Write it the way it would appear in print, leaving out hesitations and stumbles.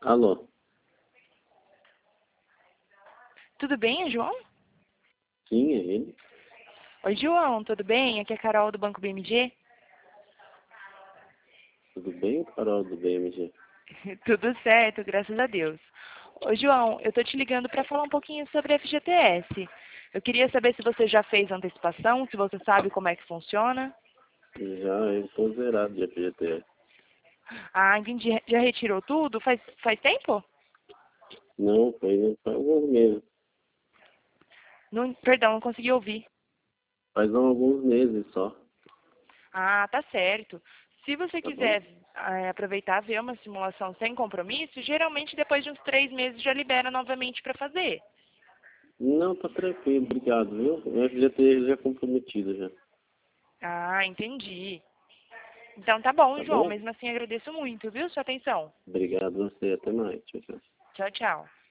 Alô? Tudo bem, João? Sim, é ele. Oi, João, tudo bem? Aqui é a Carol do Banco BMG. Tudo bem, Carol do BMG? Tudo certo, graças a Deus. Ô, João, eu tô te ligando para falar um pouquinho sobre a FGTS. Eu queria saber se você já fez antecipação, se você sabe como é que funciona. Já eu tô zerado de FGTS. Ah, entendi. Já retirou tudo? Faz tempo? Não, faz alguns meses. Não, perdão, não consegui ouvir. Faz alguns meses só, Ah, tá certo. Se você tá bom? quiser aproveitar ver uma simulação sem compromisso, geralmente depois de uns 3 meses já libera novamente para fazer. Não, tá tranquilo, obrigado, viu? O FGTS já é comprometido já, Ah, entendi. Então tá bom, tá João. bom? Mesmo assim agradeço muito, viu, sua atenção. Obrigado a você, até mais. Tchau, tchau. Tchau, tchau.